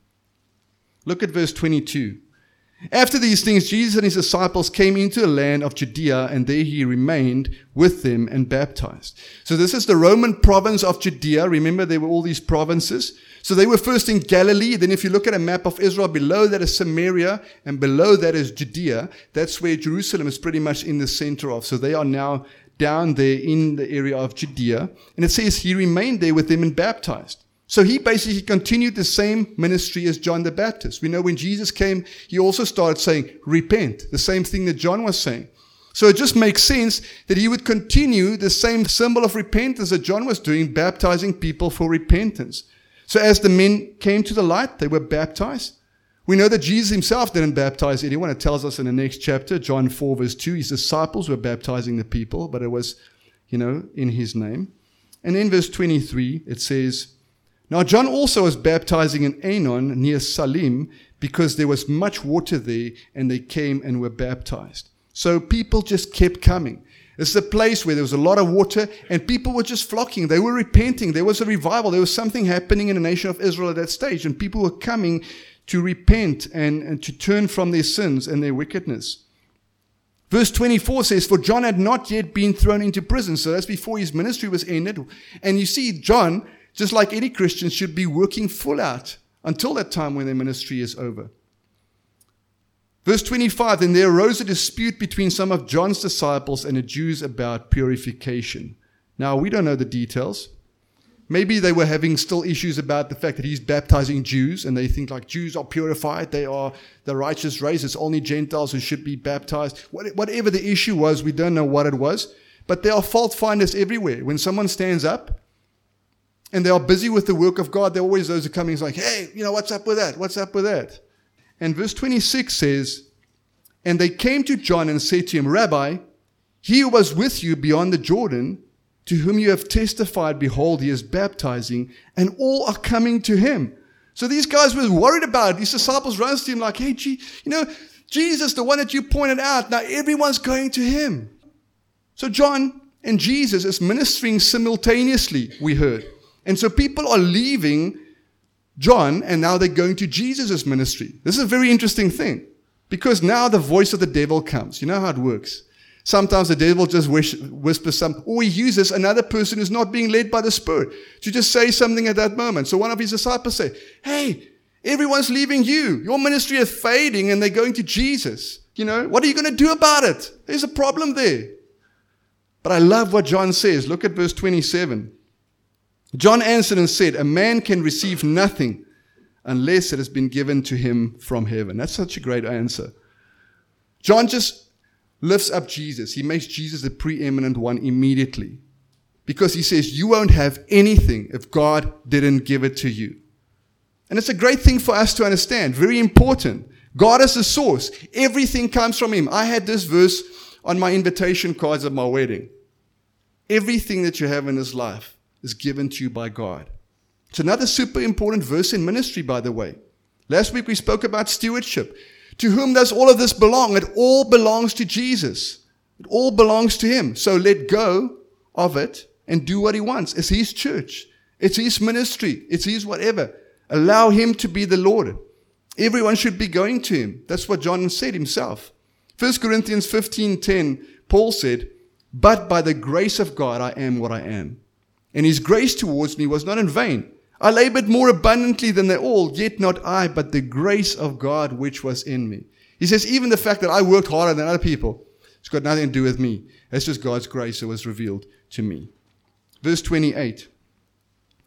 Look at verse 22. After these things, Jesus and his disciples came into the land of Judea, and there he remained with them and baptized. So this is the Roman province of Judea. Remember, there were all these provinces. So they were first in Galilee. Then if you look at a map of Israel, below that is Samaria, and below that is Judea. That's where Jerusalem is pretty much in the center of. So they are now down there in the area of Judea. And it says he remained there with them and baptized. So he basically continued the same ministry as John the Baptist. We know when Jesus came, he also started saying, repent, the same thing that John was saying. So it just makes sense that he would continue the same symbol of repentance that John was doing, baptizing people for repentance. So as the men came to the light, they were baptized. We know that Jesus himself didn't baptize anyone. It tells us in the next chapter, John 4 verse 2, his disciples were baptizing the people, but it was, in his name. And in verse 23, it says, now John also was baptizing in Aenon near Salim, because there was much water there, and they came and were baptized. So people just kept coming. It's a place where there was a lot of water, and people were just flocking. They were repenting. There was a revival. There was something happening in the nation of Israel at that stage, and people were coming to repent and to turn from their sins and their wickedness. Verse 24 says, for John had not yet been thrown into prison. So that's before his ministry was ended. And you see, John, just like any Christian, should be working full out until that time when their ministry is over. Verse 25, then there arose a dispute between some of John's disciples and the Jews about purification. Now, we don't know the details. Maybe they were having still issues about the fact that he's baptizing Jews, and they think like Jews are purified, they are the righteous race, it's only Gentiles who should be baptized. Whatever the issue was, we don't know what it was. But there are fault finders everywhere. When someone stands up, and they are busy with the work of God, there are always those who come in and say, hey, what's up with that? What's up with that? And verse 26 says, and they came to John and said to him, Rabbi, he who was with you beyond the Jordan, to whom you have testified, behold, he is baptizing, and all are coming to him. So these guys were worried about it. These disciples run to him like, hey, Jesus, the one that you pointed out, now everyone's going to him. So John and Jesus is ministering simultaneously, we heard. And so people are leaving John, and now they're going to Jesus' ministry. This is a very interesting thing, because now the voice of the devil comes. You know how it works. Sometimes the devil just whispers something, or he uses another person who's not being led by the Spirit to just say something at that moment. So one of his disciples say, hey, everyone's leaving you. Your ministry is fading, and they're going to Jesus. What are you going to do about it? There's a problem there. But I love what John says. Look at verse 27. John answered and said, a man can receive nothing unless it has been given to him from heaven. That's such a great answer. John just lifts up Jesus. He makes Jesus the preeminent one immediately, because he says, you won't have anything if God didn't give it to you. And it's a great thing for us to understand. Very important. God is the source. Everything comes from him. I had this verse on my invitation cards at my wedding. Everything that you have in this life is given to you by God. It's another super important verse in ministry, by the way. Last week we spoke about stewardship. To whom does all of this belong? It all belongs to Jesus. It all belongs to him. So let go of it and do what he wants. It's his church. It's his ministry. It's his whatever. Allow him to be the Lord. Everyone should be going to him. That's what John said himself. 1 Corinthians 15:10, Paul said, but by the grace of God I am what I am. And his grace towards me was not in vain. I labored more abundantly than they all, yet not I, but the grace of God which was in me. He says, even the fact that I worked harder than other people, it's got nothing to do with me. It's just God's grace that was revealed to me. Verse 28.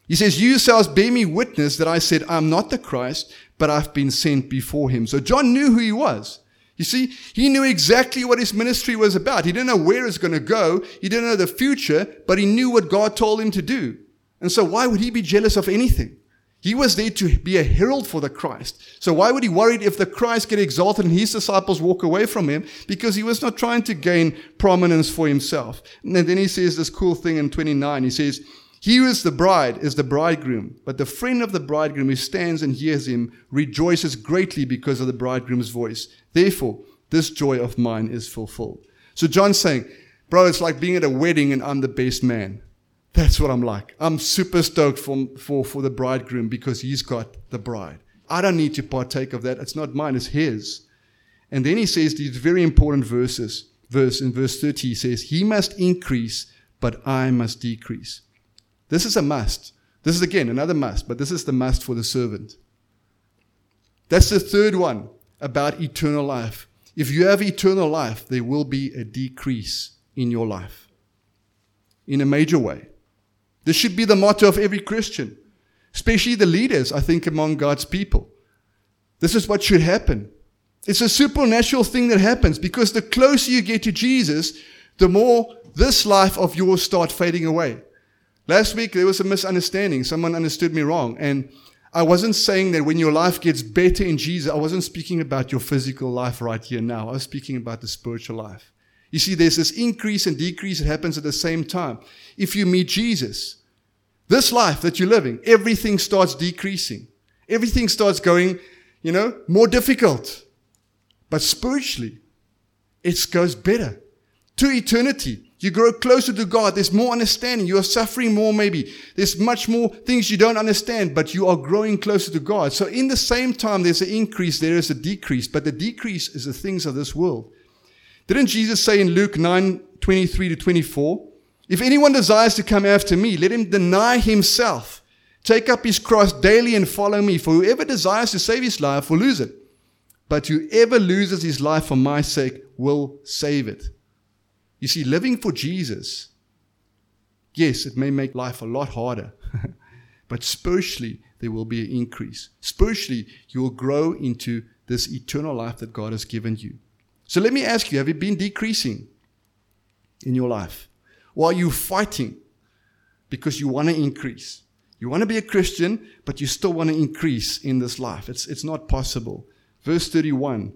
He says, you yourselves bear me witness that I said, I'm not the Christ, but I've been sent before him. So John knew who he was. You see, he knew exactly what his ministry was about. He didn't know where it's going to go. He didn't know the future, but he knew what God told him to do. And so why would he be jealous of anything? He was there to be a herald for the Christ. So why would he worry if the Christ get exalted and his disciples walk away from him? Because he was not trying to gain prominence for himself. And then he says this cool thing in 29. He says, he who is the bride is the bridegroom, but the friend of the bridegroom who stands and hears him rejoices greatly because of the bridegroom's voice. Therefore, this joy of mine is fulfilled. So John's saying, bro, it's like being at a wedding and I'm the best man. That's what I'm like. I'm super stoked for the bridegroom because he's got the bride. I don't need to partake of that. It's not mine, it's his. And then he says these very important verses. In verse 30, he says, he must increase, but I must decrease. This is a must. This is, again, another must, but this is the must for the servant. That's the third one about eternal life. If you have eternal life, there will be a decrease in your life in a major way. This should be the motto of every Christian, especially the leaders, I think, among God's people. This is what should happen. It's a supernatural thing that happens because the closer you get to Jesus, the more this life of yours starts fading away. Last week, there was a misunderstanding. Someone understood me wrong. And I wasn't saying that when your life gets better in Jesus, I wasn't speaking about your physical life right here now. I was speaking about the spiritual life. You see, there's this increase and decrease that happens at the same time. If you meet Jesus, this life that you're living, everything starts decreasing. Everything starts going, more difficult. But spiritually, it goes better. To eternity, you grow closer to God. There's more understanding. You are suffering more maybe. There's much more things you don't understand, but you are growing closer to God. So in the same time, there's an increase, there is a decrease. But the decrease is the things of this world. Didn't Jesus say in Luke 9:23-24, if anyone desires to come after me, let him deny himself, take up his cross daily and follow me. For whoever desires to save his life will lose it. But whoever loses his life for my sake will save it. You see, living for Jesus, yes, it may make life a lot harder. But spiritually, there will be an increase. Spiritually, you will grow into this eternal life that God has given you. So let me ask you, have you been decreasing in your life? Or are you fighting because you want to increase? You want to be a Christian, but you still want to increase in this life. It's not possible. Verse 31,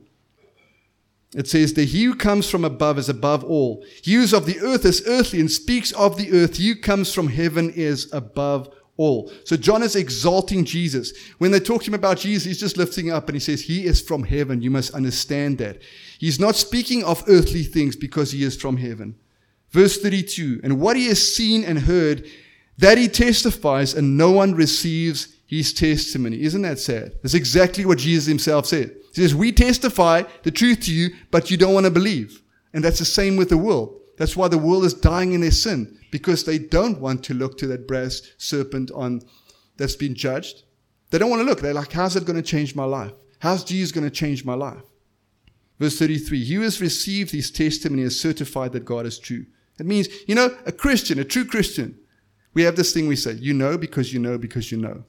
it says, that he who comes from above is above all. He who is of the earth is earthly and speaks of the earth. He who comes from heaven is above all. So John is exalting Jesus. When they talk to him about Jesus, he's just lifting up and he says, he is from heaven. You must understand that. He's not speaking of earthly things because he is from heaven. Verse 32, and what he has seen and heard, that he testifies, and no one receives his testimony. Isn't that sad? That's exactly what Jesus himself said. He says, we testify the truth to you, but you don't want to believe. And that's the same with the world. That's why the world is dying in their sin, because they don't want to look to that brass serpent that's been judged. They don't want to look. They're like, how's it going to change my life? How's Jesus going to change my life? Verse 33, he who has received his testimony is certified that God is true. It means, a Christian, a true Christian, we have this thing we say, you know because you know because you know.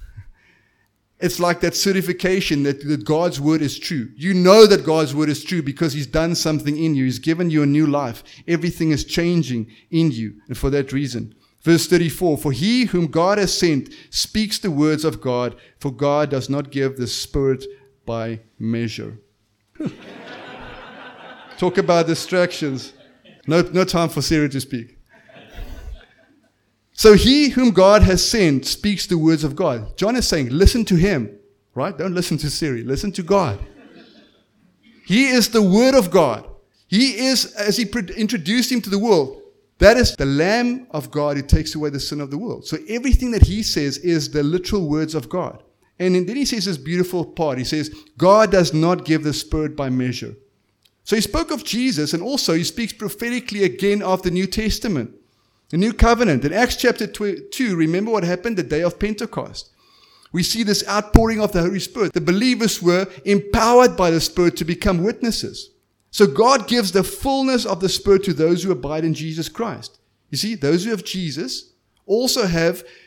It's like that certification that God's word is true. You know that God's word is true because he's done something in you. He's given you a new life. Everything is changing in you. And for that reason, verse 34, for he whom God has sent speaks the words of God, for God does not give the Spirit by measure. Talk about distractions. No time for Sarah to speak. So he whom God has sent speaks the words of God. John is saying, listen to him, right? Don't listen to Siri. Listen to God. He is the word of God. He is, as he introduced him to the world, that is the Lamb of God who takes away the sin of the world. So everything that he says is the literal words of God. And then he says this beautiful part. He says, God does not give the Spirit by measure. So he spoke of Jesus, and also he speaks prophetically again of the New Testament, the New Covenant. In Acts chapter 2, remember what happened the day of Pentecost. We see this outpouring of the Holy Spirit. The believers were empowered by the Spirit to become witnesses. So God gives the fullness of the Spirit to those who abide in Jesus Christ. You see, those who have Jesus also have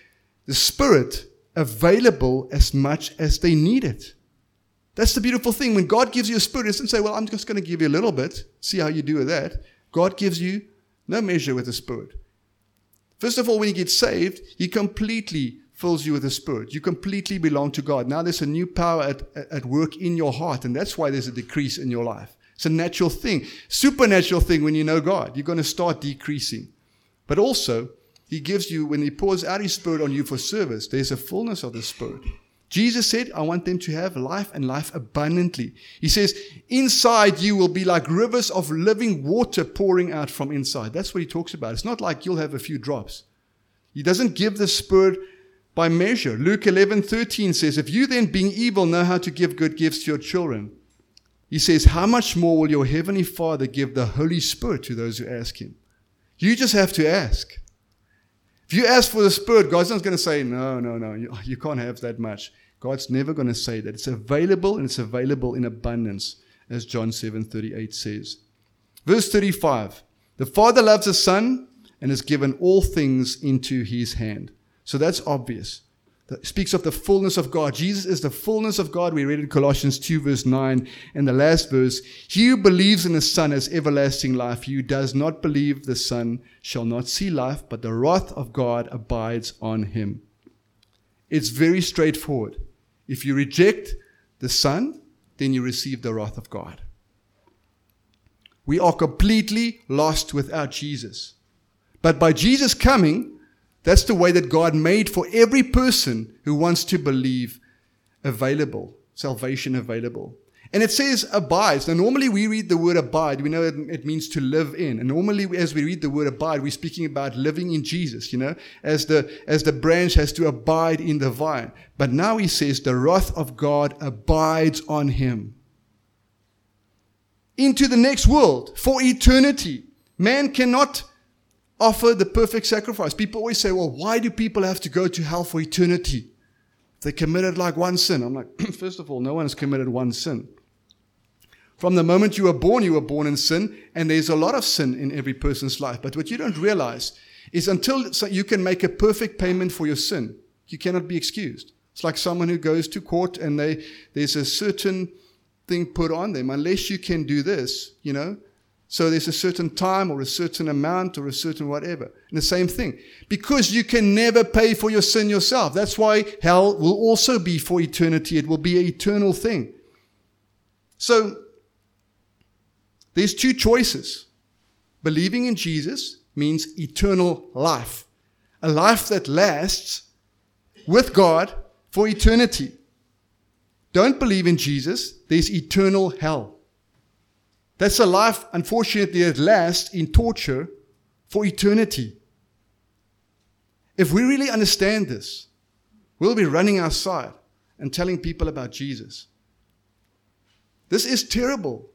the Spirit available as much as they need it. That's the beautiful thing. When God gives you a Spirit, it doesn't say, well, I'm just going to give you a little bit. See how you do with that. God gives you no measure with the Spirit. First of all, when you get saved, He completely fills you with the Spirit. You completely belong to God. Now there's a new power at work in your heart, and that's why there's a decrease in your life. It's a natural thing, supernatural thing when you know God. You're going to start decreasing. But also, He gives you, when He pours out His Spirit on you for service, there's a fullness of the Spirit. Jesus said, I want them to have life and life abundantly. He says, inside you will be like rivers of living water pouring out from inside. That's what He talks about. It's not like you'll have a few drops. He doesn't give the Spirit by measure. Luke 11:13 says, if you then, being evil, know how to give good gifts to your children, He says, how much more will your Heavenly Father give the Holy Spirit to those who ask Him? You just have to ask. If you ask for the Spirit, God's not going to say, no, you can't have that much. God's never going to say that. It's available, and it's available in abundance, as John 7:38 says. Verse 35, the Father loves the Son and has given all things into His hand. So that's obvious. That speaks of the fullness of God. Jesus is the fullness of God. We read in Colossians 2 verse 9 and the last verse. He who believes in the Son has everlasting life. He who does not believe the Son shall not see life, but the wrath of God abides on him. It's very straightforward. If you reject the Son, then you receive the wrath of God. We are completely lost without Jesus. But by Jesus coming, that's the way that God made for every person who wants to believe available, salvation available. And it says abides. Now, normally we read the word abide. We know it means to live in. And normally as we read the word abide, we're speaking about living in Jesus, as the branch has to abide in the vine. But now He says the wrath of God abides on him. Into the next world, for eternity. Man cannot offer the perfect sacrifice. People always say, well, why do people have to go to hell for eternity? They committed like one sin. I'm like, first of all, no one has committed one sin. From the moment you were born in sin, and there's a lot of sin in every person's life. But what you don't realize is until you can make a perfect payment for your sin, you cannot be excused. It's like someone who goes to court and there's a certain thing put on them. Unless you can do this, so there's a certain time or a certain amount or a certain whatever. And the same thing. Because you can never pay for your sin yourself. That's why hell will also be for eternity. It will be an eternal thing. So, there's two choices. Believing in Jesus means eternal life. A life that lasts with God for eternity. Don't believe in Jesus, there's eternal hell. That's a life, unfortunately, that lasts in torture for eternity. If we really understand this, we'll be running outside and telling people about Jesus. This is terrible.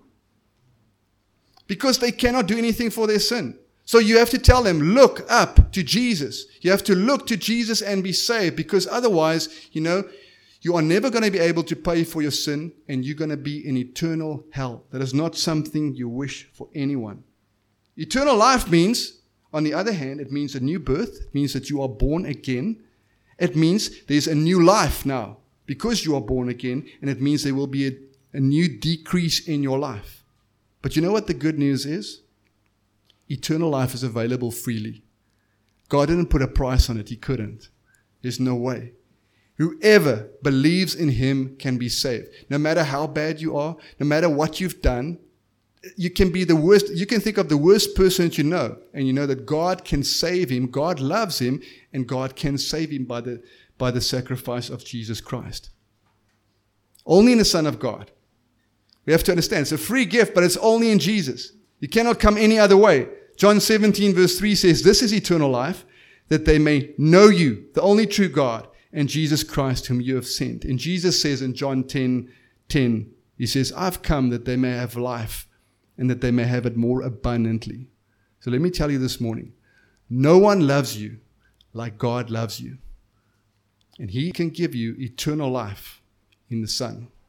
Because they cannot do anything for their sin. So you have to tell them, look up to Jesus. You have to look to Jesus and be saved. Because otherwise, you are never going to be able to pay for your sin, and you're going to be in eternal hell. That is not something you wish for anyone. Eternal life means, on the other hand, it means a new birth. It means that you are born again. It means there's a new life now because you are born again, and it means there will be a new decrease in your life. But you know what the good news is? Eternal life is available freely. God didn't put a price on it. He couldn't. There's no way. Whoever believes in Him can be saved. No matter how bad you are, no matter what you've done, you can be the worst. You can think of the worst person that you know, and you know that God can save him, God loves him, and God can save him by the sacrifice of Jesus Christ. Only in the Son of God. We have to understand, it's a free gift, but it's only in Jesus. You cannot come any other way. John 17 verse 3 says, this is eternal life, that they may know you, the only true God, and Jesus Christ whom you have sent. And Jesus says in John 10:10, He says, I've come that they may have life and that they may have it more abundantly. So let me tell you this morning, no one loves you like God loves you. And He can give you eternal life in the Son.